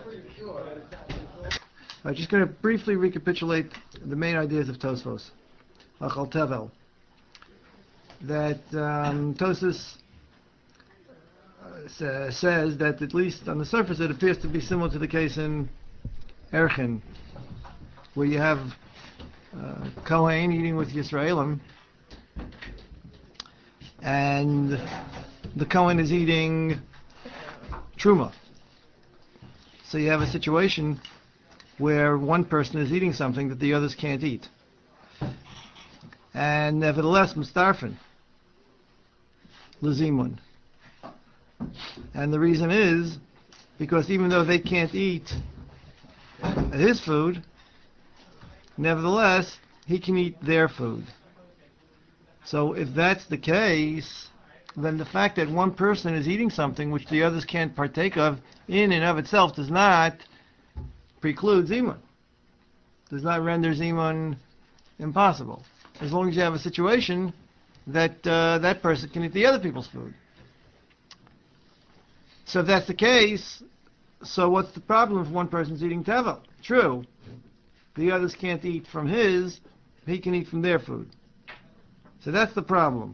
I'm just going to briefly recapitulate the main ideas of Tosfos, Achal Tevel. That Tosfos says that at least on the surface it appears to be similar to the case in Erchin, where you have Kohen eating with Yisraelim, and the Kohen is eating Truma. So you have a situation where one person is eating something that the others can't eat. And nevertheless, Mustarfin, Lazimun. And the reason is because even though they can't eat his food, nevertheless, he can eat their food. So if that's the case, then the fact that one person is eating something which the others can't partake of in and of itself does not preclude Zimun. Does not render Zimun impossible. As long as you have a situation that that person can eat the other people's food. So if that's the case, so what's the problem if one person's eating Tevel? True. The others can't eat from his, he can eat from their food. So that's the problem.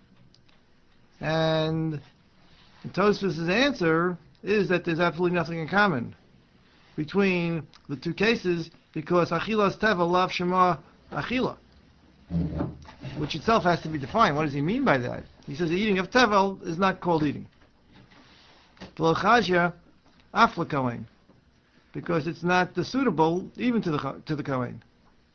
And Tosfos' answer is that there's absolutely nothing in common between the two cases, because Achilas Tevel Lav Shema Achila, which itself has to be defined. What does he mean by that? He says the eating of Tevel is not called eating. V'lo Chazia Af LeKohen, because it's not suitable even to the Kohen.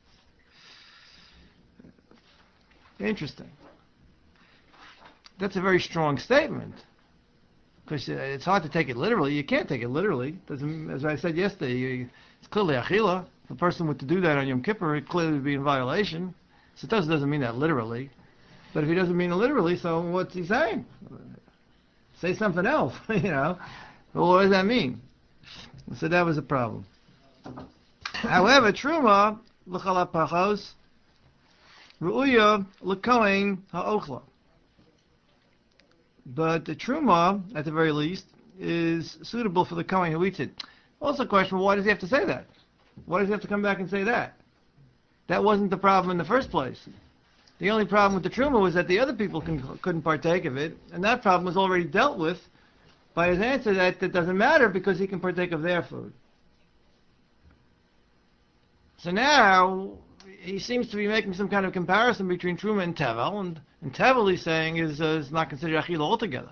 Interesting. That's a very strong statement, because it's hard to take it literally. You can't take it literally. As I said yesterday, it's clearly achila. The person were to do that on Yom Kippur, it clearly would be in violation. So it doesn't mean that literally. But if he doesn't mean it literally, so what's he saying? Say something else, Well, what does that mean? So that was a problem. However, Truma, l'chal ha'pachos, ru'uya l'kohen ha'ochla. But the Truma, at the very least, is suitable for the Kohen who eats it. Also a question, why does he have to say that? Why does he have to come back and say that? That wasn't the problem in the first place. The only problem with the Truma was that the other people couldn't partake of it, and that problem was already dealt with by his answer that it doesn't matter because he can partake of their food. So now, he seems to be making some kind of comparison between Truma and Tevel, and Tevel he's saying is not considered Achila altogether.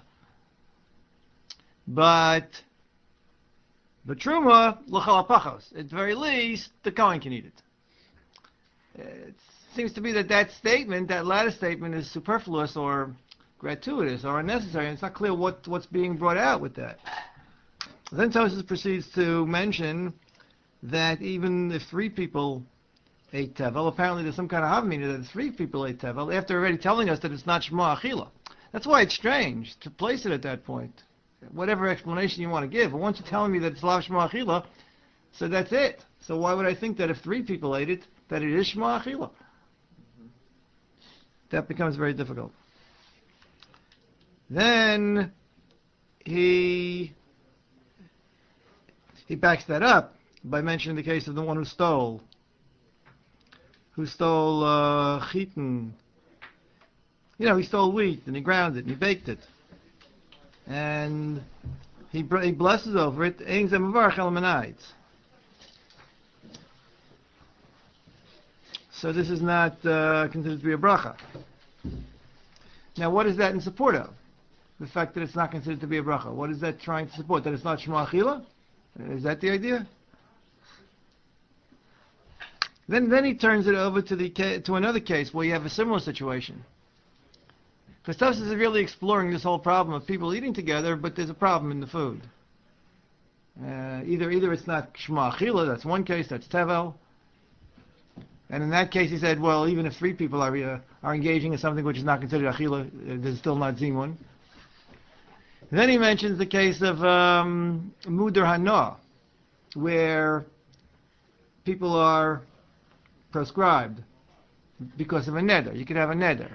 But Truma, l'chal ha'pachos, at the very least, the Kohen can eat it. It seems to be that statement, that latter statement, is superfluous or gratuitous or unnecessary, and it's not clear what's being brought out with that. Then Tosfos proceeds to mention that even if 3 people ate Tevel, apparently there's some kind of havamina that 3 people ate Tevel, after already telling us that it's not Shema Achila. That's why it's strange to place it at that point. Whatever explanation you want to give, but once you're telling me that it's Lav Shema Achila, so that's it. So why would I think that if 3 people ate it, that it is Shema Achila? That becomes very difficult. Then he backs that up by mentioning the case of the one who stole chitin. He stole wheat and he ground it and he baked it. And he blesses over it. Ein ze mevarach el menayit. So this is not considered to be a bracha. Now what is that in support of? The fact that it's not considered to be a bracha. What is that trying to support? That it's not Shema Achila? Is that the idea? Then he turns it over to another case where you have a similar situation. Because Tosfos is really exploring this whole problem of people eating together, but there's a problem in the food. Either it's not Shema Achila, that's one case, that's Tevel. And in that case he said, well, even if 3 people are engaging in something which is not considered Achila, there's still not Zimun. Then he mentions the case of Mudar Hana, where people are proscribed because of a neder. You could have a neder.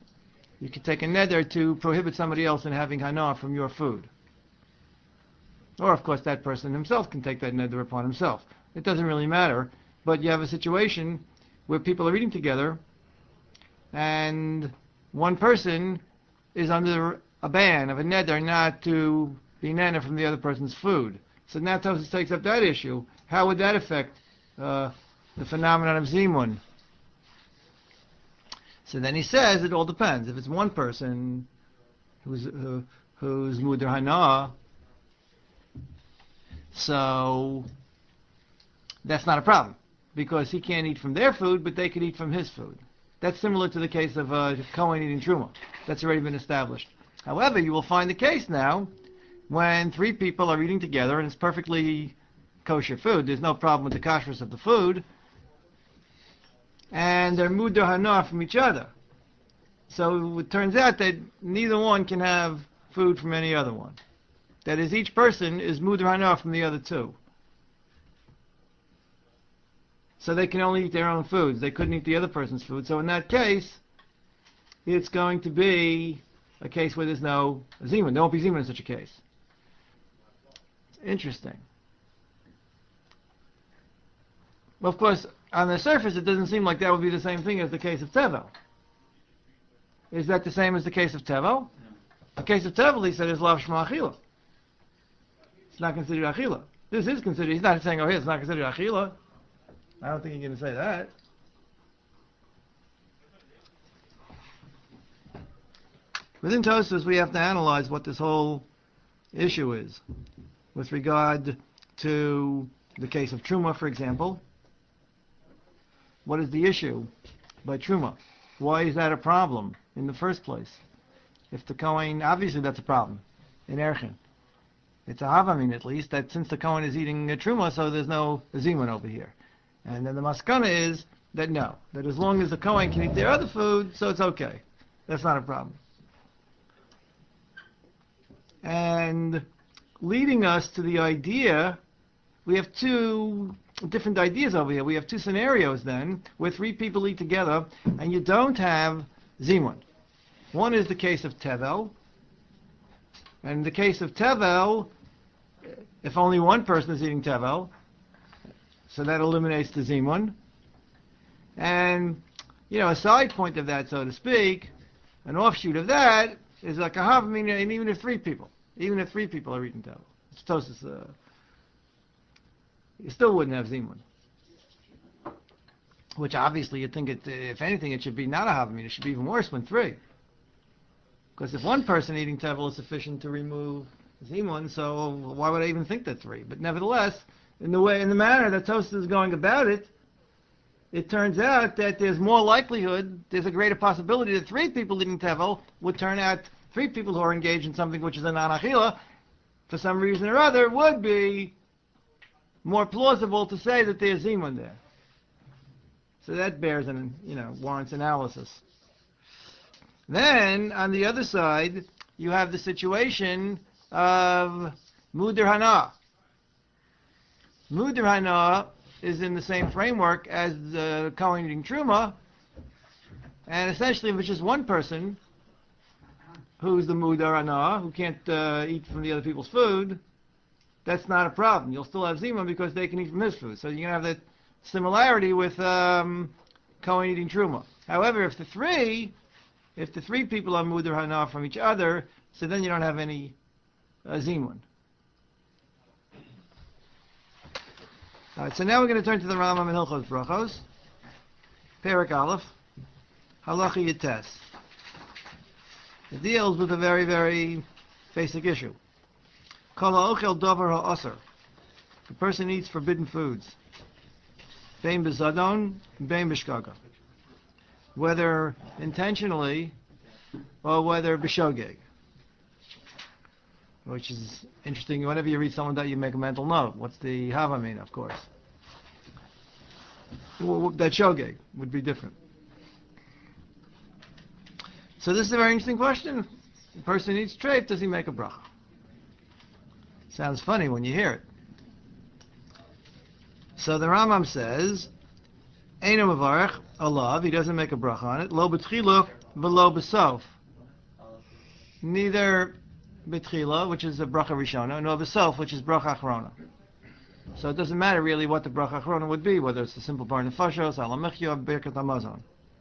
You could take a neder to prohibit somebody else in having hana from your food. Or, of course, that person himself can take that neder upon himself. It doesn't really matter. But you have a situation where people are eating together, and one person is under a ban of a neder not to be nana from the other person's food. So now Tosfos takes up that issue. How would that affect the phenomenon of zimun? So then he says it all depends. If it's one person who's muder hana, so that's not a problem, because he can't eat from their food, but they can eat from his food. That's similar to the case of Kohen eating truma. That's already been established. However, you will find the case now when three people are eating together and it's perfectly kosher food. There's no problem with the kashrus of the food, and they're muder hana from each other. So it turns out that neither one can have food from any other one. That is, each person is muder hana from the other two. So they can only eat their own foods. They couldn't eat the other person's food. So in that case, it's going to be a case where there's no zimun. There won't be zimun in such a case. It's interesting. Well, of course, on the surface, it doesn't seem like that would be the same thing as the case of tevel. Is that the same as the case of tevel? The case of tevel, he said, is lav shma achila. It's not considered achila. This is considered. He's not saying, oh, here, it's not considered achila. I don't think you're going to say that. Within Tosfos, we have to analyze what this whole issue is with regard to the case of Truma, for example. What is the issue by Truma? Why is that a problem in the first place? If the Kohen, obviously that's a problem in Erchin. It's a Havamin, at least, that since the Kohen is eating a Truma, so there's no zimun over here. And then the maskana is that no, that as long as the Kohen can eat their other food, so it's okay. That's not a problem. And leading us to the idea, we have two different ideas over here. We have two scenarios then, where three people eat together, and you don't have zimun. One is the case of tevel, and in the case of tevel, if only one person is eating tevel, so that eliminates the zimun. And, a side point of that, so to speak, an offshoot of that, is like a havamin, and even if three people are eating tevel, it's Tosfos, you still wouldn't have zimun. Which obviously you'd think, if anything, it should be not a havamin. It should be even worse when three. Because if one person eating tevel is sufficient to remove zimun, so why would I even think that three? But nevertheless, in the manner that Tosfos is going about it, it turns out that there's more likelihood, there's a greater possibility that three people eating tevel would turn out three people who are engaged in something which is a non-achila, for some reason or other, would be more plausible to say that there's zimun there. So that bears warrants analysis. Then, on the other side, you have the situation of muder hana. Muder hana is in the same framework as the Kohen eating truma, and essentially if it's just one person who's the muder hana, who can't eat from the other people's food, that's not a problem. You'll still have zimun because they can eat from his food. So you're going to have that similarity with Kohen eating truma. However, if the three people are muder hana from each other, so then you don't have any zimun. All right, so now we're going to turn to the Rambam in Hilchos Brachos, Perek Aleph, Halacha Yites. It deals with a very, very basic issue. Kol ha'ochel davar ha'aser. The person eats forbidden foods. Bein b'zadon, bein b'shgaga. Whether intentionally or whether b'shogeg. Which is interesting. Whenever you read someone that, you make a mental note. What's the havamin, of course? That shogeg would be different. So this is a very interesting question. The person eats treif, does he make a bracha? Sounds funny when you hear it. So the Rambam says, Eino mevarech alav, he doesn't make a bracha on it. Lo b'tchila v'lo b'sof. Neither B'tchila, which is a bracha rishona, nor b'sof, which is bracha achrona. So it doesn't matter really what the bracha achrona would be, whether it's the simple bar nefashos, alamechya, or birkat hamazon.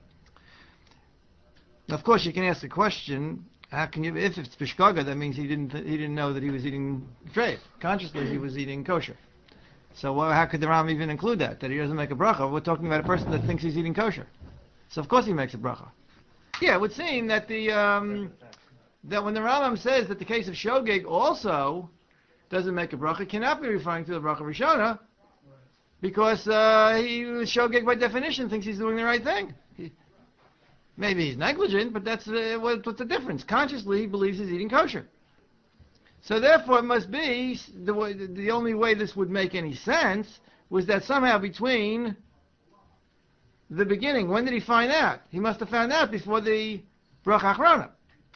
Of course, you can ask the question: how can you, if it's bishkaga, that means he didn't know that he was eating treif. Consciously, he was eating kosher. So how could the Ram even include that he doesn't make a bracha? We're talking about a person that thinks he's eating kosher. So of course he makes a bracha. Yeah, it would seem that that when the Rambam says that the case of shogeg also doesn't make a bracha, cannot be referring to the bracha rishona, because shogeg by definition thinks he's doing the right thing. Maybe he's negligent, but that's what's the difference? Consciously, he believes he's eating kosher. So therefore, it must be the only way this would make any sense was that somehow between the beginning, when did he find out? He must have found out before the bracha achrona.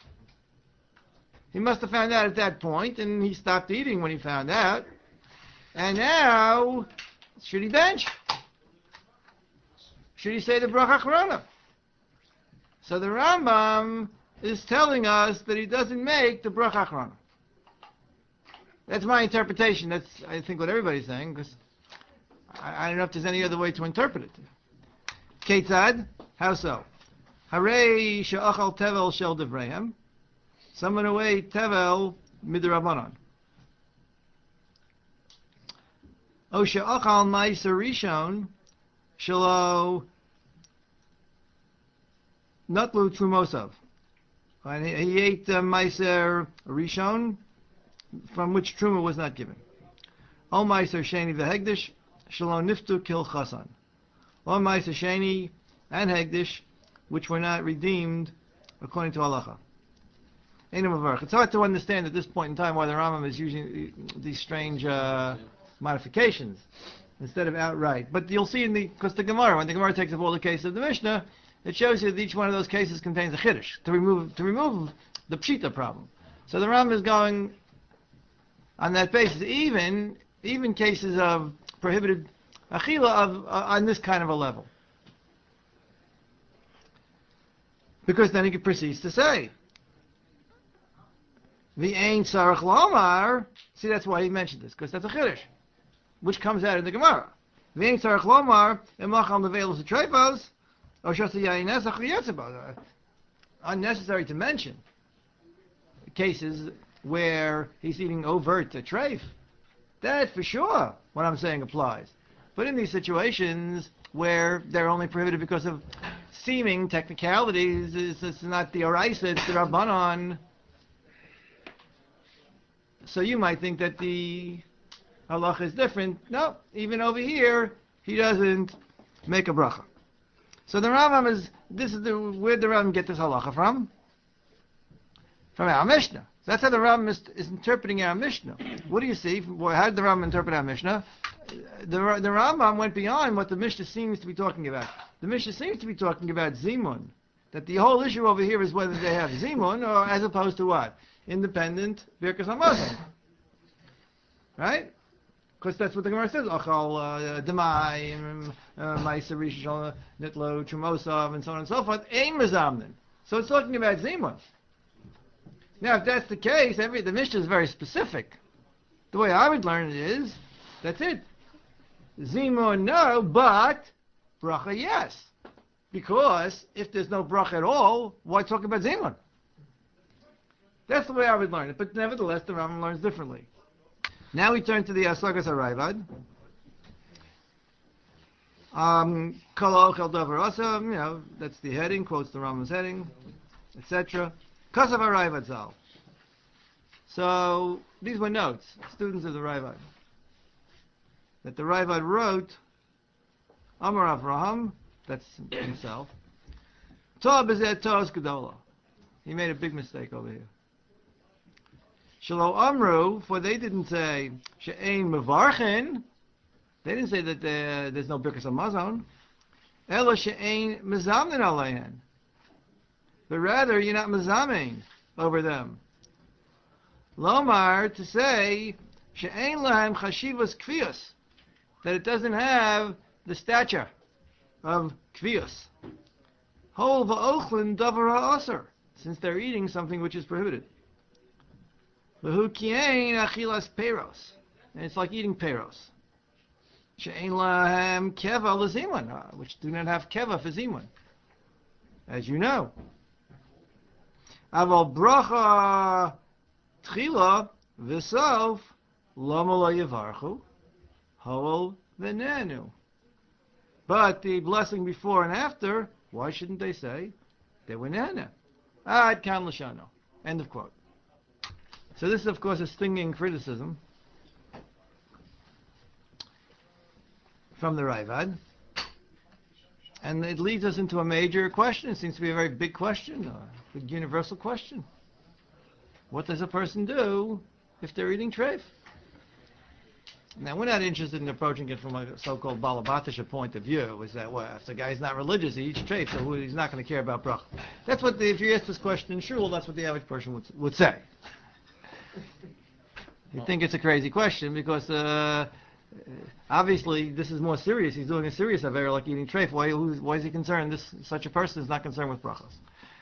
He must have found out at that point, and he stopped eating when he found out. And now, should he bench? Should he say the bracha achrona? So the Rambam is telling us that he doesn't make the bracha achrona. That's my interpretation. That's, I think, what everybody's saying, because I don't know if there's any other way to interpret it. Ketzad, how so? Harei she'achal tevel shel devreihem. Someone who ate tevel midrabanan. O she'achal ma'aser rishon shelo notlu trumosav. And he ate ma'aser rishon, from which truma was not given. O ma'aser sheni v'hegdish shelo niftu kil chasan. O ma'aser sheni and hegdish, which were not redeemed according to halacha. It's hard to understand at this point in time why the Rambam is using these strange modifications instead of outright. But you'll see because the Gemara, when the Gemara takes up all the cases of the Mishnah, it shows you that each one of those cases contains a chiddush to remove the pshita problem. So the Rambam is going on that basis, even cases of prohibited achila on this kind of a level, because then he proceeds to say, the Ein Sarach Lomar. See, that's why he mentioned this, because that's a chiddush, which comes out in the Gemara. The Ein Sarach Lomar emachal nevelos treifos, or shasa yayin esach liyetzeba. Unnecessary to mention cases where he's eating overt a treif. That for sure, what I'm saying applies. But in these situations where they're only prohibited because of seeming technicalities, it's not the oraisa, it's the rabbanon. So you might think that the halacha is different. No, even over here, he doesn't make a bracha. So the Rambam where did the Rambam get this halacha from? From our Mishnah. That's how the Rambam is interpreting our Mishnah. What do you see? How did the Rambam interpret our Mishnah? The Rambam went beyond what the Mishnah seems to be talking about. The Mishnah seems to be talking about zimun. That the whole issue over here is whether they have zimun, or as opposed to what? Independent birkas hamazon, right? Because that's what the Gemara says. Achal demai, ma'aser rishon nitlo trumosav, and so on and so forth. Ein mezamnin. So it's talking about zimun. Now, if that's the case, the Mishnah is very specific. The way I would learn it is, that's it. Zimun no, but bracha yes. Because if there's no bracha at all, why talk about zimun? That's the way I would learn it. But nevertheless, the Rambam learns differently. Now we turn to the Asagas HaRaivad. Kol Ochel Davar Asa, that's the heading, quotes the Rambam's heading, etc. Kasav HaRaivad Zal. So, these were notes, students of the Raivad, that the Raivad wrote, Amar Avraham, that's himself, Toh Bezeh Toh's Gedola. He made a big mistake over here. Shelo Amru, for they didn't say she'ein mevarchen. They didn't say that there's no birkas hamazon. Ela she'ein mezamnin aleihen. But rather, you're not mezamin over them. Lomar, to say she'ein lahem chashivas kvius, that it doesn't have the stature of kvius. Hol va'ochlin davar ha'aser, since they're eating something which is prohibited. V'hu kiein achilas peros. And it's like eating peros. She'ein lahem keva lezimun, which do not have keva for zimun, as you know. Aval bracha tchila v'sof lama lo yivarchu hol v'nenu. But the blessing before and after, why shouldn't they say they were nana? Ad kan l'shano. End of quote. So this is, of course, a stinging criticism from the Ravad. And it leads us into a major question. It seems to be a very big question, a big universal question. What does a person do if they're eating treif? Now, we're not interested in approaching it from a so-called Balabatisha point of view, is that, well, if the guy's not religious, he eats treif, so he's not going to care about bracha. That's what, if you ask this question in shul, that's what the average person would say. You think it's a crazy question because obviously this is more serious. He's doing a serious affair like eating treif. Why is he concerned? Such a person is not concerned with brachas.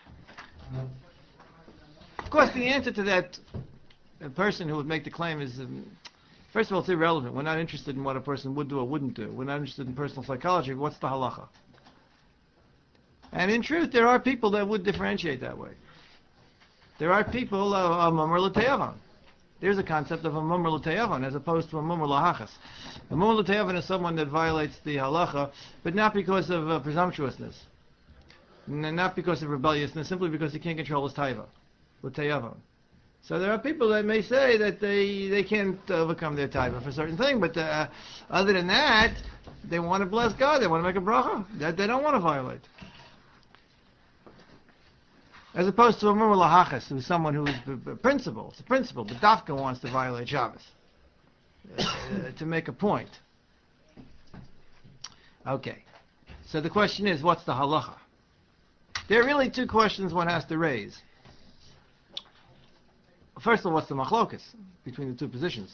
Of course, the answer to that person who would make the claim is, first of all, it's irrelevant. We're not interested in what a person would do or wouldn't do. We're not interested in personal psychology. What's the halacha? And in truth, there are people that would differentiate that way. There are people of mummer l'te'avon. There's a concept of a mummer l'te'avon as opposed to a mummer l'hachas. A mummer l'te'avon is someone that violates the halacha, but not because of presumptuousness, not because of rebelliousness, simply because he can't control his taiva, l'te'avon. So there are people that may say that they can't overcome their taiva for a certain thing, but other than that, they want to bless God, they want to make a bracha, that they don't want to violate. As opposed to a mummer lahachas, who's someone who is a principal, but Dafka wants to violate Shabbos to make a point. Okay, so the question is, what's the halacha? There are really two questions one has to raise. First of all, what's the machlokas between the two positions?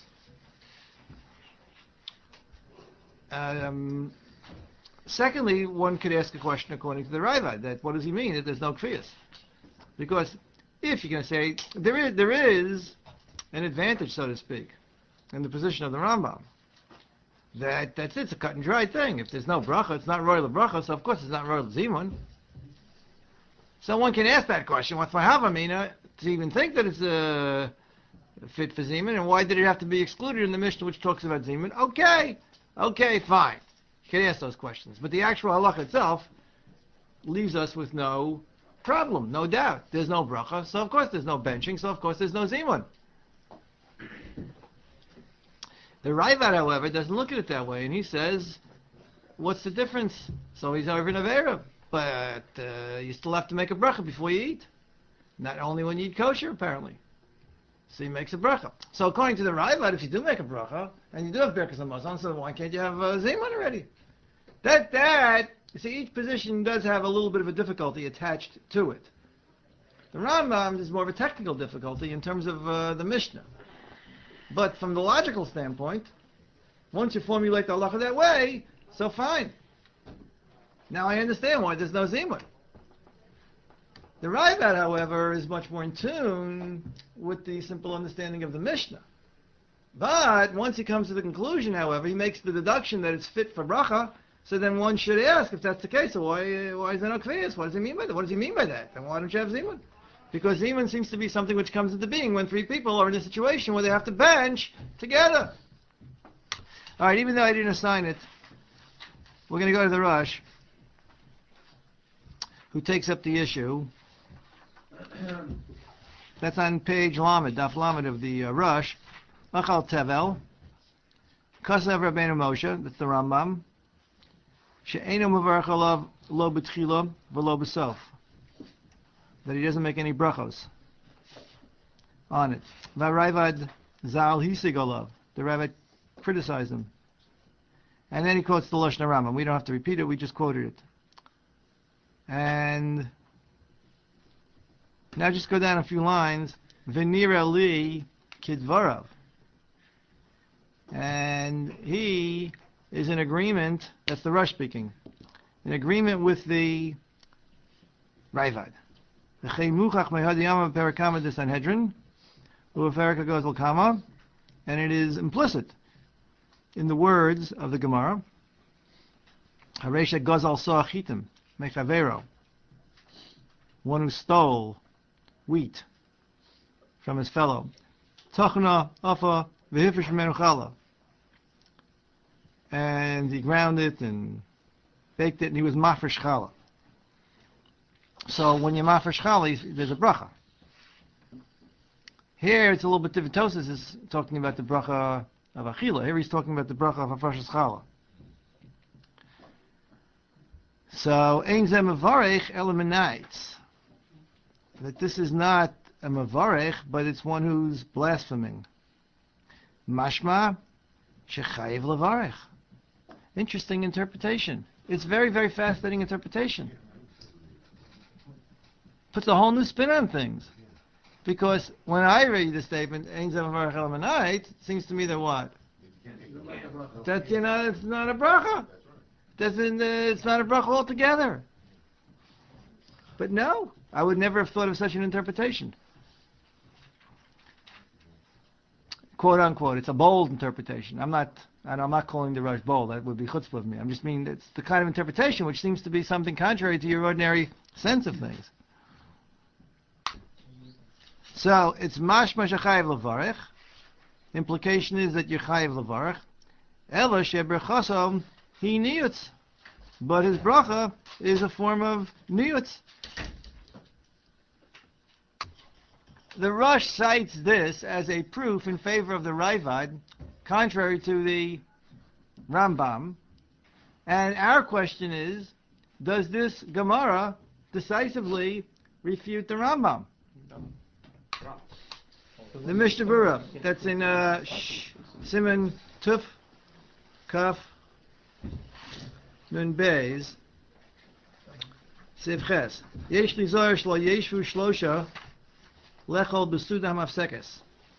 Secondly, one could ask a question according to the Ravad, that what does he mean that there's no kriyas? Because if you're going to say, there is an advantage, so to speak, in the position of the Rambam, that's it, it's a cut and dry thing. If there's no bracha, it's not royal bracha, so of course it's not royal zimun. So one can ask that question, what's my havamina, to even think that it's fit for zimun, and why did it have to be excluded in the Mishnah which talks about zimun? Okay, fine. You can ask those questions. But the actual halakha itself leaves us with no problem, no doubt. There's no bracha, so of course there's no benching, so of course there's no zimun. The Ravad, however, doesn't look at it that way, and he says, what's the difference? So he's over in Avera, but you still have to make a bracha before you eat. Not only when you eat kosher, apparently. So he makes a bracha. So according to the Ravad, if you do make a bracha, and you do have Birkas HaMazon, so why can't you have zimun already? You see, each position does have a little bit of a difficulty attached to it. The Rambam is more of a technical difficulty in terms of the Mishnah. But from the logical standpoint, once you formulate the halacha that way, so fine. Now I understand why there's no zimun. The Ravad, however, is much more in tune with the simple understanding of the Mishnah. But once he comes to the conclusion, however, he makes the deduction that it's fit for bracha. So then one should ask, if that's the case, so why is there no kviyas? What does he mean by that? What does he mean by that? Then why don't you have zimun? Because zimun seems to be something which comes into being when three people are in a situation where they have to bench together. All right, even though I didn't assign it, we're going to go to the Rush, who takes up the issue. That's on page Lamed, Daf Lamed of the Rush. Machal Tevel, Kasav Rabbeinu Moshe, that's the Rambam. She'eino mevarach alav lo b'tchila v'lo b'sof. That he doesn't make any brachos on it. V'Ravad zal hisig alav. The Ravad criticized him. And then he quotes the Lashon Rambam. We don't have to repeat it, we just quoted it. And now just go down a few lines. V'nira li kidvarav. And he is in agreement, that's the Rush speaking, in agreement with the Ravad. The Chei Muchach Mehadiyama Perakama de Sanhedrin, U'aferika Gozel Kama, and it is implicit in the words of the Gemara. Haresha Gozel Soachitim Mechavero, one who stole wheat from his fellow. Tachna Afa V'Hifish Menuchala, and he ground it and baked it, and he was mafresh challah. So when you're mafresh challah, there's a bracha. Here it's a little bit different. Tosas is talking about the bracha of achila. Here he's talking about the bracha of hafresh challah. So ein zeh mevarech ela menaitz, that this is not a mevarech, but it's one who's blaspheming. Mashma shechayiv levarech. Interesting interpretation. It's very, very fascinating interpretation. Puts a whole new spin on things. Because when I read the statement, Ein Zeh Mevarech Ela Menaitz, it seems to me that what? That, it's not a bracha. It's not a bracha altogether. But no, I would never have thought of such an interpretation. Quote unquote, it's a bold interpretation. I'm not calling the Rush bold. That would be chutzpah of me. I'm just meaning it's the kind of interpretation which seems to be something contrary to your ordinary sense of things. So it's mashma shechayiv levarech. Implication is that you're chayiv levarech. Ela sheberchasom he niyutz, but his bracha is a form of niyutz. The Rush cites this as a proof in favor of the Ravad, contrary to the Rambam. And our question is, does this Gemara decisively refute the Rambam? The Mishnah Berurah, that's in Siman Tuf Kaf Nun Beis Siv Ches. Yesh li zohar shlo yeshvu shlosha lechol b'suda mafsekes.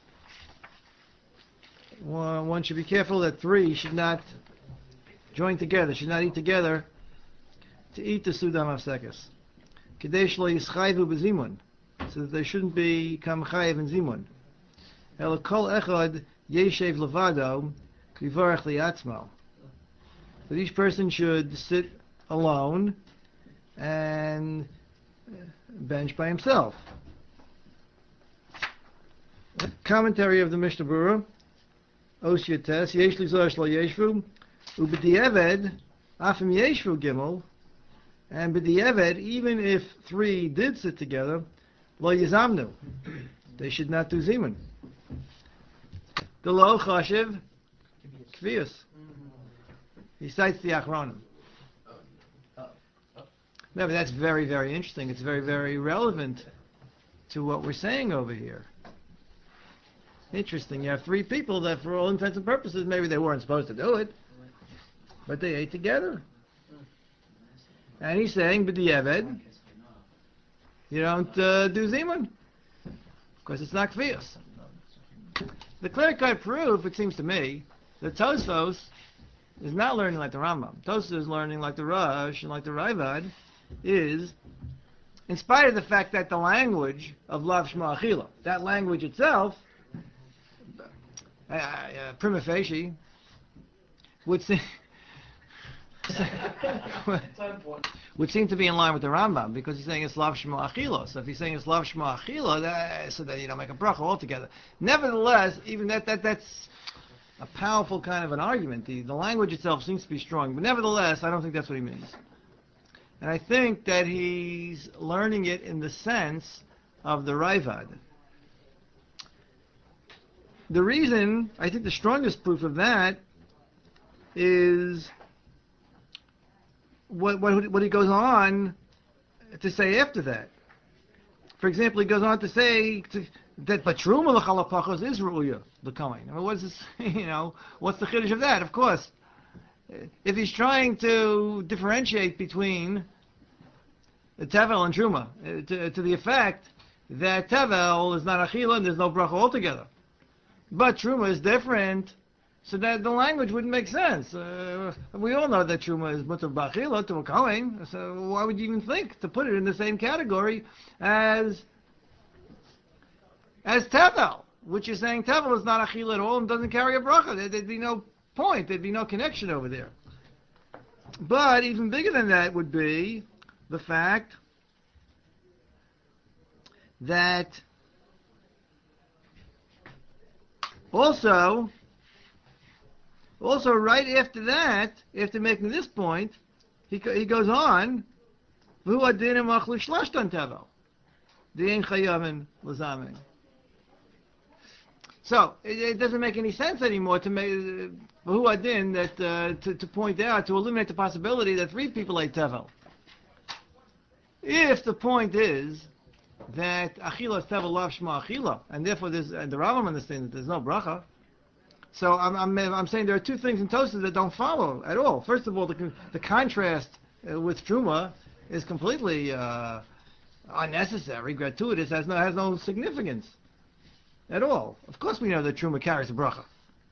One should be careful that three should not join together, should not eat together to eat the suda mafsekes. Kedei shlo yischayvu b'zimun, so that they shouldn't become chayiv in zimun. El kol echad yeshev levado yivarech liatzmo. But each person should sit alone and bench by himself. Commentary of the Mishnah Berurah, Osyates, Yesh li zohar shlo yeshvu, u'b'di'eved, afim yeshvu gimel, and b'di'eved, even if three did sit together, lo yizamnu, they should not do zimun. The lo chashiv kvius. He cites the Achronim. No, but that's very, very interesting. It's very, very relevant to what we're saying over here. Interesting. You have three people that, for all intents and purposes, maybe they weren't supposed to do it, but they ate together. And he's saying, b'di'eved, you don't do zimun, because it's not kvius. The clear-cut proof, it seems to me, that Tosfos is not learning like the Rambam. Tosfos is learning like the Rush and like the Ravad, is, in spite of the fact that the language of Lav Shema Achila, that language itself, prima facie, would seem to be in line with the Rambam, because he's saying it's Lav Shema Achila. So if he's saying it's Lav Shema Achila, so then you don't make a bracha altogether. Nevertheless, even that's a powerful kind of an argument. The language itself seems to be strong, but nevertheless, I don't think that's what he means. And I think that he's learning it in the sense of the Ravad. The reason, I think the strongest proof of that is what he goes on to say after that. For example, he goes on to say that Batruma l'chalapachos is ru'uya l'kain. I mean, what is this? What's the chiddush of that? Of course, if he's trying to differentiate between tevel and truma, to the effect that tevel is not achila and there's no bracha altogether, but truma is different, so that the language wouldn't make sense. We all know that truma is mutar b'achila to a kohen, so why would you even think to put it in the same category as tevel? which is saying tevel is not achila at all and doesn't carry a bracha. There'd be no point. There'd be no connection over there. But even bigger than that would be the fact that also right after that, after making this point, he goes on, V'hu adin machlu shlashtan tevel, D'ein chayavin l'zamin. So it doesn't make any sense anymore to make V'hu adin that to point out, to eliminate the possibility that 3 people ate tevel. If the point is that achila is tevel lav shma achila, and therefore the Rambam understands that there's no bracha. So I'm saying there are 2 things in Tosafos that don't follow at all. First of all, the contrast with truma is completely unnecessary, gratuitous, has no significance at all. Of course, we know that truma carries a bracha.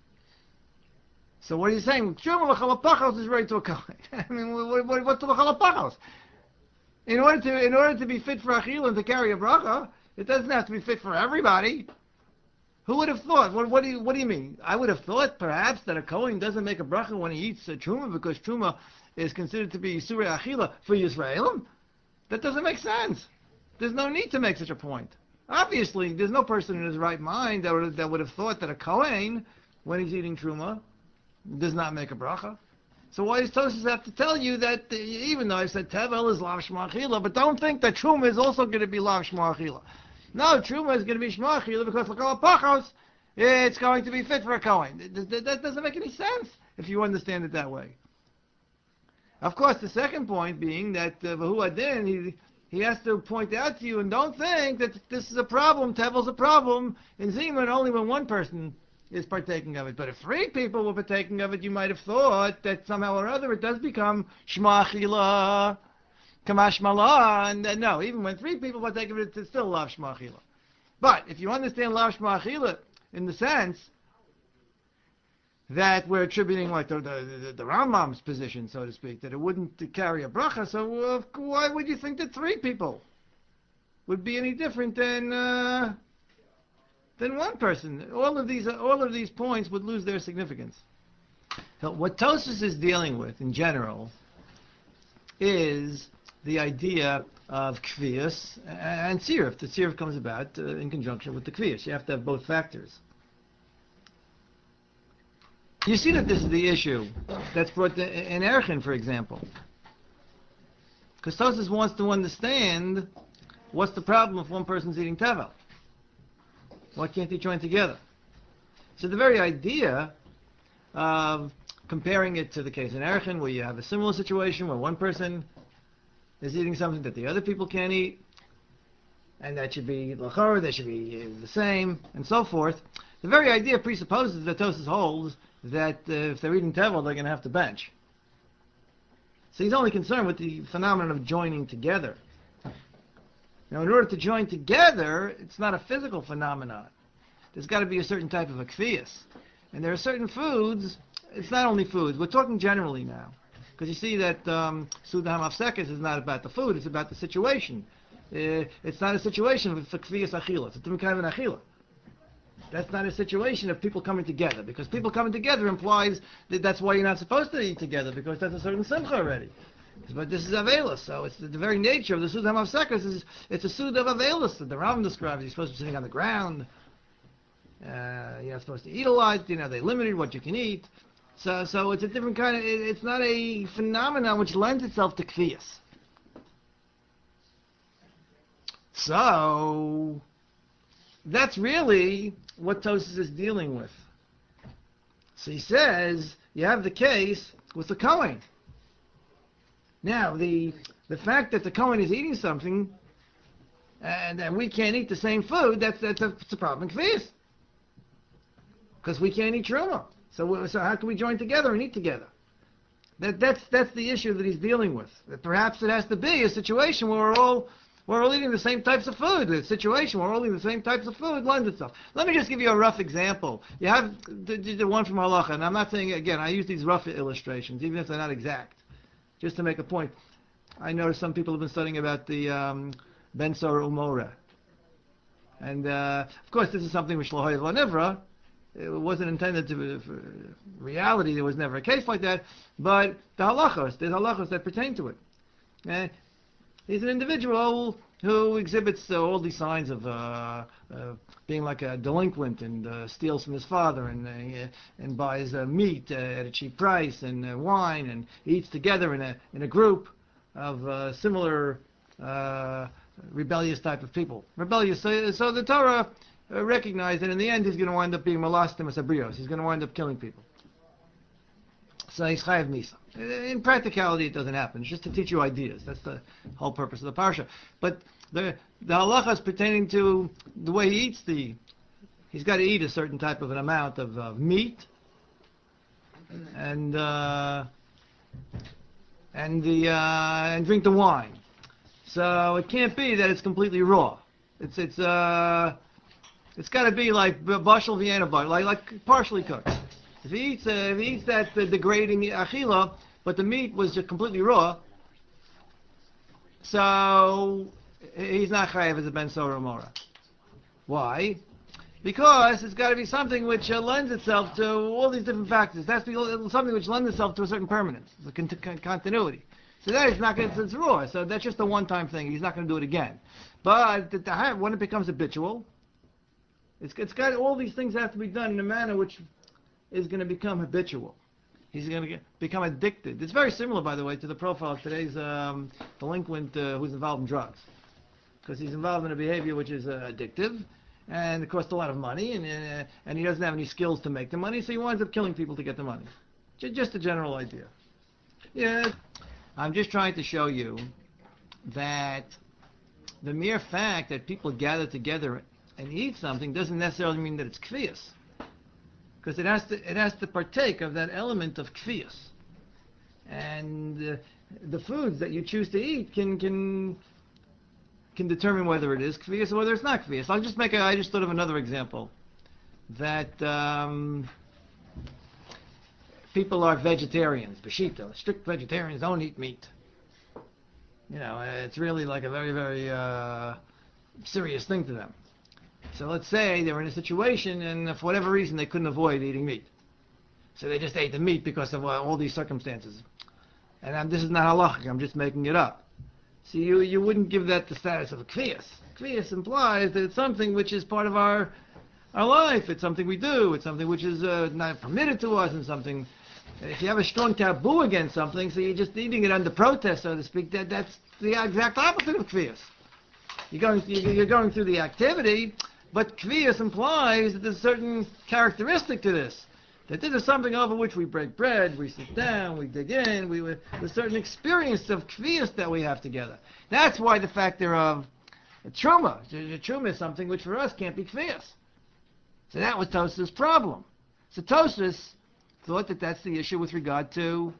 So what are you saying? Truma l'chalapachos is ready to a kohen. I mean, what's the l'chalapachos? In order to be fit for achila and to carry a bracha, it doesn't have to be fit for everybody. Who would have thought? What do you mean? I would have thought perhaps that a kohen doesn't make a bracha when he eats a truma because truma is considered to be Yisurei Achila for Yisraelim. That doesn't make sense. There's no need to make such a point. Obviously, there's no person in his right mind that would have thought that a kohen, when he's eating truma, does not make a bracha. So why does Tosafos have to tell you that even though I said tevel is lav shma achila, but don't think that truma is also going to be lav shma achila. No, truma is going to be shma achila because l'kol pachos, it's going to be fit for a kohen. That doesn't make any sense if you understand it that way. Of course, the second point being that v'hu adin, he has to point out to you, and don't think that this is a problem, tevel's a problem in Zimun only when one person is partaking of it. But if 3 people were partaking of it, you might have thought that somehow or other it does become shma achila, kamash malah, and no, even when 3 people partake of it, it's still lav shma achila. But if you understand lav shma achila in the sense that we're attributing like the Rambam's position, so to speak, that it wouldn't carry a bracha, so why would you think that 3 people would be any different than one person? All of these points would lose their significance. So what Tosafos is dealing with in general is the idea of kviyas and tziruf. The tziruf comes about in conjunction with the kviyas. You have to have both factors. You see that this is the issue that's brought in Erchin, for example. Because Tosafos wants to understand what's the problem if one person's eating tevel. Why can't they join together? So the very idea of comparing it to the case in Erchin, where you have a similar situation where one person is eating something that the other people can't eat, and that should be l'chor, they should be the same, and so forth. The very idea presupposes that Tosafos holds that if they're eating tevel, they're going to have to bench. So he's only concerned with the phenomenon of joining together. Now, in order to join together, it's not a physical phenomenon. There's got to be a certain type of a kfiyas. And there are certain foods, it's not only foods, we're talking generally now. Because you see that Suda HaMafsekes is not about the food, it's about the situation. It's not a situation for kfiyas achila, it's a different kind of an achila. That's not a situation of people coming together, because people coming together implies that that's why you're not supposed to eat together, because that's a certain simcha already. But this is Avelis, so it's the very nature of the Suda HaMafsekes is it's a Suda of Avelis that the Rambam describes. You're supposed to be sitting on the ground. You're not supposed to eat a lot. They limited what you can eat. So it's a different kind of. It's not a phenomenon which lends itself to kfiyas. So that's really what Tosafos is dealing with. So he says you have the case with the Kohen. Now, the fact that the Kohen is eating something and we can't eat the same food, that's a problem in kfiyas. Because we can't eat truma. So how can we join together and eat together? That's the issue that he's dealing with. That perhaps it has to be a situation where we're all eating the same types of food. The situation where we're all eating the same types of food lends itself. Let me just give you a rough example. You have the one from Halacha, and I'm not saying, again, I use these rough illustrations, even if they're not exact. Just to make a point, I noticed some people have been studying about the Ben Sora Umora. And of course, this is something which Lo Hoyev Lo Nivra. It wasn't intended to be for reality. There was never a case like that. But there's halachos that pertain to it. And he's an individual who exhibits all these signs of being like a delinquent and steals from his father and buys meat at a cheap price and wine and eats together in a group of similar rebellious type of people. Rebellious. So the Torah recognized that in the end he's going to wind up being molostim asabrios. He's going to wind up killing people. So he's chayav misa. In practicality, it doesn't happen. It's just to teach you ideas. That's the whole purpose of the parsha. But the halachas pertaining to the way he eats he's got to eat a certain type of an amount of meat and drink the wine. So it can't be that it's completely raw. It's got to be like bashal Vienna butter, like partially cooked. If he eats that degrading achila, but the meat was just completely raw, so he's not chayav as a ben sora mora. Why? Because it's got to be something which lends itself to all these different factors. It has to be something which lends itself to a certain permanence, the continuity. So that is not going to, it's raw. So that's just a one-time thing. He's not going to do it again. But when it becomes habitual, it's got all these things have to be done in a manner which is going to become habitual. He's going to become addicted. It's very similar, by the way, to the profile of today's delinquent who's involved in drugs. Because he's involved in a behavior which is addictive, and it costs a lot of money, and he doesn't have any skills to make the money, so he winds up killing people to get the money. Just a general idea. Yeah, I'm just trying to show you that the mere fact that people gather together and eat something doesn't necessarily mean that it's kfiyas. Because it has to partake of that element of kfiyas. And the foods that you choose to eat can determine whether it is kfiyas or whether it's not kfiyas. I just thought of another example. That people are vegetarians, bashita, strict vegetarians, don't eat meat. It's really like a very, very serious thing to them. So let's say they were in a situation and for whatever reason they couldn't avoid eating meat. So they just ate the meat because of all these circumstances. And this is not halachic, I'm just making it up. So you wouldn't give that the status of a kfiyas. Kfiyas implies that it's something which is part of our life. It's something we do. It's something which is not permitted to us, and something. If you have a strong taboo against something, so you're just eating it under protest, so to speak, that's the exact opposite of kfiyas. You're going through the activity, but kfiyas implies that there's a certain characteristic to this. That this is something over which we break bread, we sit down, we dig in, there's a certain experience of kfiyas that we have together. That's why the factor of truma. Truma is something which for us can't be kfiyas. So that was Tosfos' problem. So Tosfos thought that that's the issue with regard to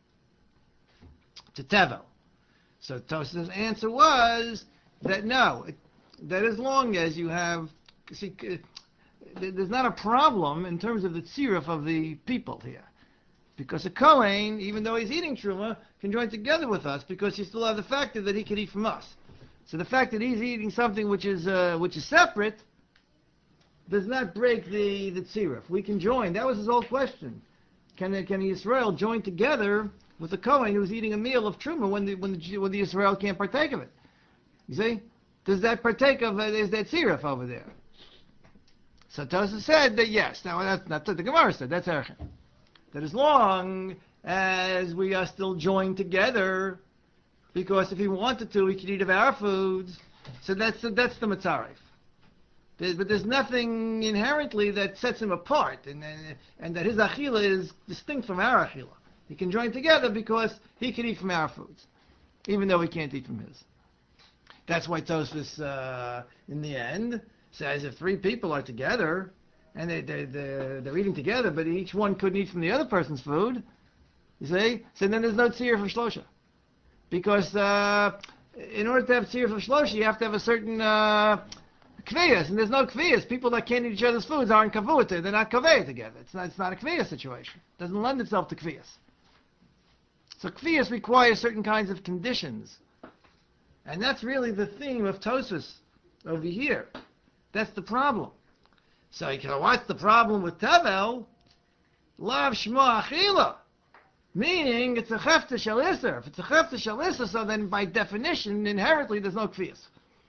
Tevel. So Tosfos' answer was that no, that as long as you have, there's not a problem in terms of the tziruf of the people here. Because a Kohen, even though he's eating truma, can join together with us because you still have the factor that he can eat from us. So the fact that he's eating something which is separate does not break the tziruf. We can join. That was his whole question. Can the Israel join together with the Kohen who's eating a meal of truma when the Israel can't partake of it? You see? Does that partake of is that tziruf over there? So Tosfos said that yes. Now that's not what the Gemara said. That's Erchin. That as long as we are still joined together, because if he wanted to, he could eat of our foods. So that's the Matzaref. But there's nothing inherently that sets him apart, and that his achila is distinct from our achila. He can join together because he can eat from our foods, even though he can't eat from his. That's why Tosfos, in the end, says if three people are together and they're eating together, but each one couldn't eat from the other person's food, you see, so then there's no tzir for shlosha, because in order to have tzir for shlosha, you have to have a certain kviyas, and there's no kviyas. People that can't eat each other's foods aren't kavuta; they're not kaveh together. It's not a kviyas situation. It doesn't lend itself to kviyas. So kviyas requires certain kinds of conditions, and that's really the theme of Tosfos over here. That's the problem. So what's the problem with Tevel? Lav Shmo Achila. Meaning, it's a chefta shel iser. If it's a chefta shel iser, so then by definition, inherently, there's no kfiyas.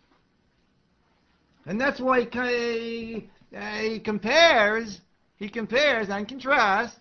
And that's why he compares and contrasts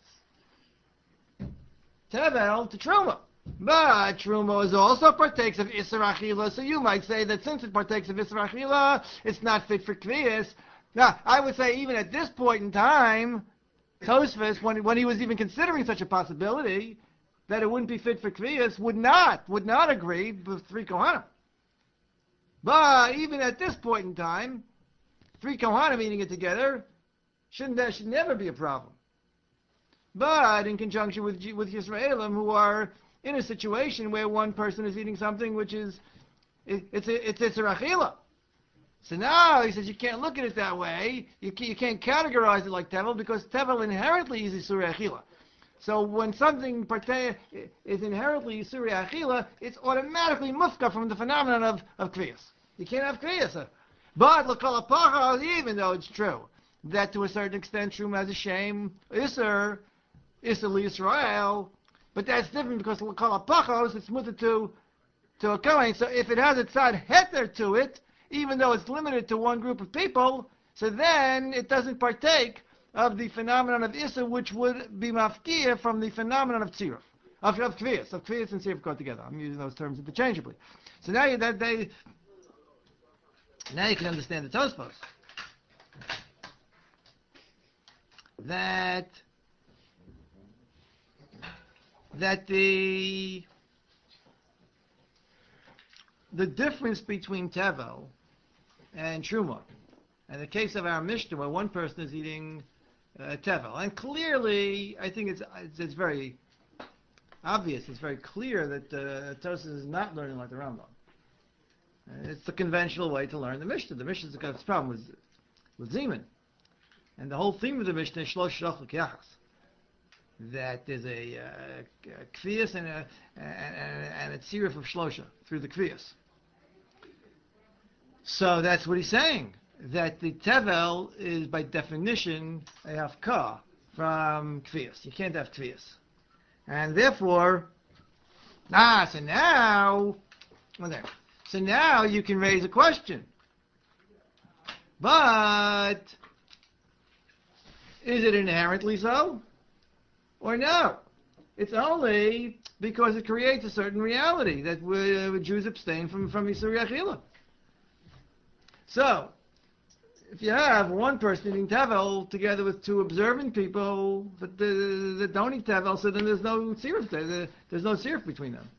Tevel to Truma. But Truma is also partakes of Isser Achila, so you might say that since it partakes of Isser Achila, it's not fit for kfiyas. Now, I would say even at this point in time, Tosfos, when he was even considering such a possibility, that it wouldn't be fit for Kviyas, would not agree with three Kohanim. But even at this point in time, three Kohanim eating it together should never be a problem. But in conjunction with Yisraelim, who are in a situation where one person is eating something which is it's Isser Achila. So now he says you can't look at it that way. You can't categorize it like Tevel because Tevel inherently is Yisur Achila. So when something is inherently Yisur Achila, it's automatically mufka from the phenomenon of Kriyas. You can't have Kriyas. But L'Kol HaPachos, even though it's true that to a certain extent Truma has a shame, Isser L'Yisrael, but that's different because L'Kol HaPachos, it's mutter to a Kohen. So if it has a tzad heter to it, even though it's limited to one group of people, so then it doesn't partake of the phenomenon of Issa, which would be mafkir from the phenomenon of Tziruf, of Kviyas. Of Kviyas and Tziruf go together. I'm using those terms interchangeably. So now you can understand the Tosfos. That the difference between Tevel and Truma, in the case of our Mishnah, where one person is eating Tevel, and clearly, I think it's very obvious, it's very clear that Tosfos is not learning like the Rambam. It's the conventional way to learn the Mishnah. The Mishnah's got its problem with Zeman, and the whole theme of the Mishnah is Shlosh Shloch L'Kyachas. That there's a Kviyas and a tziruf of Shlosha through the Kviyas. So that's what he's saying, that the Tevel is by definition a hafka from Kviyas. You can't have Kviyas. And therefore, so now you can raise a question. But is it inherently so? Or no? It's only because it creates a certain reality that Jews abstain from Yisur Achila. So, if you have one person eating Tevel together with two observant people that don't eat Tevel, so then there's no tziruf there. There's no tziruf between them.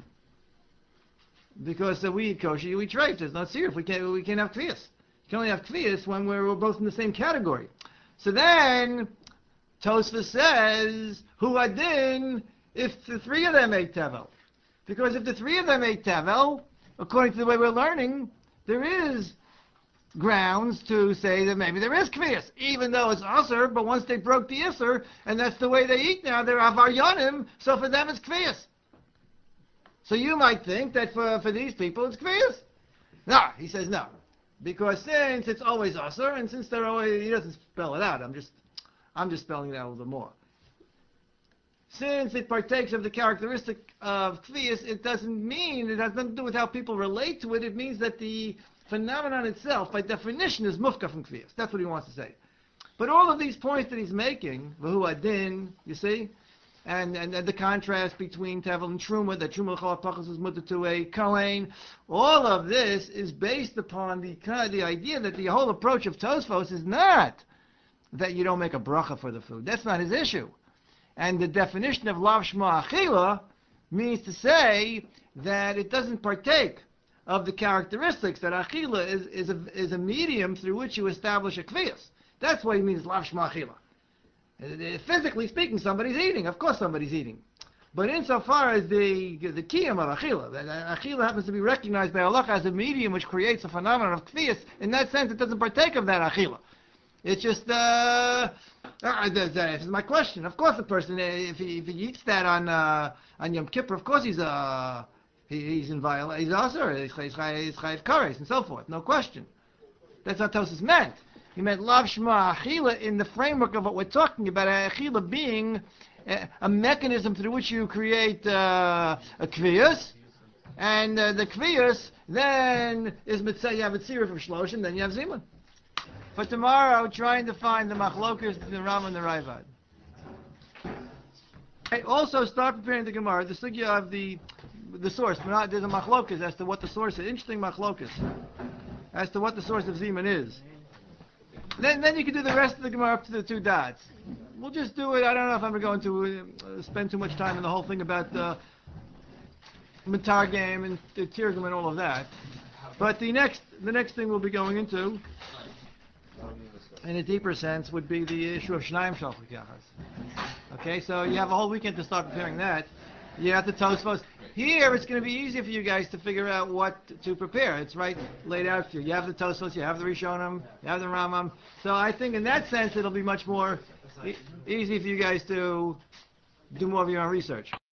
Because we eat kosher, you eat treif. There's no tziruf. We can't have kviyas. You can only have kviyas when we're both in the same category. So then, Tosfos says, Hu adin, if the three of them ate Tevel. Because if the three of them ate Tevel, according to the way we're learning, there is grounds to say that maybe there is kviyas, even though it's asur, but once they broke the isur, and that's the way they eat now, they're avaryanim, so for them it's kviyas. So you might think that for these people it's kviyas. No, he says no. Because since it's always asur, and since they're always, he doesn't spell it out, I'm just spelling it out a little more. Since it partakes of the characteristic of kviyas, it has nothing to do with how people relate to it. It means that the phenomenon itself, by definition, is mufka from kviyas. That's what he wants to say. But all of these points that he's making, v'hu adin, you see, and the contrast between Tevel and Truma, that Truma L'Chol HaPachos is mutter to a Kohen, all of this is based upon the idea that the whole approach of Tosfos is not that you don't make a bracha for the food. That's not his issue. And the definition of Lav Shma Achila means to say that it doesn't partake of the characteristics that Achila is a medium through which you establish a kviyas. That's what he means Lav Shma Achila. Physically speaking, somebody's eating. Of course somebody's eating. But insofar as the kiyam of Achila, that Achila happens to be recognized by Allah as a medium which creates a phenomenon of kviyas, in that sense it doesn't partake of that Achila. It's just, that is my question. Of course the person, if he eats that on Yom Kippur, of course he's in violation, he's asur, he's chayiv kares, and so forth, no question. That's what Tosfos meant. He meant Lav Shema Achila in the framework of what we're talking about, Achila being a mechanism through which you create a kviyus, and the kviyus then is mitzvah. You have a tzira from Shloshim, then you have Zimun. For tomorrow, trying to find the machlokas between the Ram and the Ravad. Also, start preparing the Gemara, the sugya of the source. There's a machlokas as to what the source is. Interesting machlokas as to what the source of Zimun is. Then you can do the rest of the Gemara up to the two dots. We'll just do it. I don't know if I'm going to spend too much time on the whole thing about the Matargam and the Tirgum and all of that. But the next thing we'll be going into, in a deeper sense, would be the issue of Shnayim Shal Chukachas. Okay, so you have a whole weekend to start preparing that. You have the Tosfos. Here, it's going to be easier for you guys to figure out what to prepare. It's right laid out for you. You have the Tosfos, you have the Rishonim, you have the Rambam. So I think in that sense, it'll be much more easy for you guys to do more of your own research.